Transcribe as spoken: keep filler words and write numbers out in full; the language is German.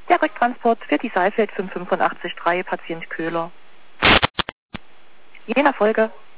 Der Rücktransport für die Saalfeld fünf fünf acht drei, Patient Köhler. Je nach Folge